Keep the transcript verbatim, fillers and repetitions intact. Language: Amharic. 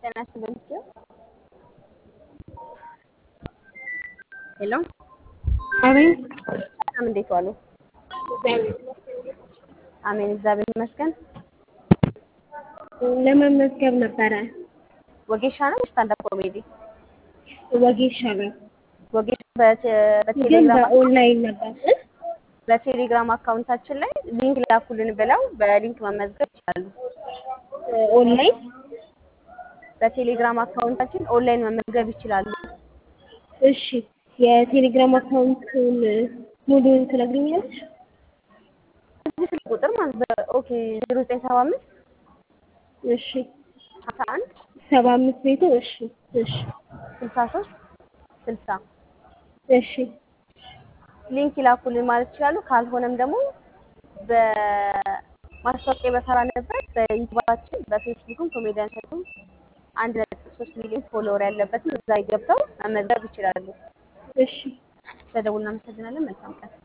ጤና ይስጥልኝ። ሄሎ አቤት። ሰላም፣ እንዴት ዋሉ? አሜን፣ እግዚአብሔር ይመስገን። ለመመዝገብ ነበረ። ወጌሻ ነው ስታንዳፕ ኮሜዲ? ወጌሻ ነው ወጌሻ በቴ- ግን በቴሌግራም በኦንላይን ነበር። በቴሌግራም አካውንታችን ላይ ሊንክ ላኩልን ብለው በሊንክ መመዝገብ ይችላሉ። ኦንላይን በቴሌግራም አካውንታችን ኦንላይን መመዝገብ ይችላሉ። እሺ፣ የቴሌግራም አካውንቱን ሙሉውን ትነግሪኛለሽ? እዚህ ስልክ ቁጥር ማለት በኦኬ ዜሮ ዘጠኝ ሰባ አምስት እሺ፣ ሀምሳ አንድ ሰባ አምስት ቤቱ። እሺ እሺ ስልሳ ሶስት ስልሳ እሺ ሊንክ ይላኩልን ማለት ይችላሉ። ካልሆነም ደግሞ በማስታወቂያ በሰራንበት በዩቲዩባችን በፌስቡክም ኮሜዲያን ሸቱም አንድ ነጥብ ሶስት ሚሊዮን ፎሎወር ያለበትን እዛ ገብተው መመዝገብ ይችላሉ። እሺ ስለደውል እናመሰግናለን። መልካም ቀን።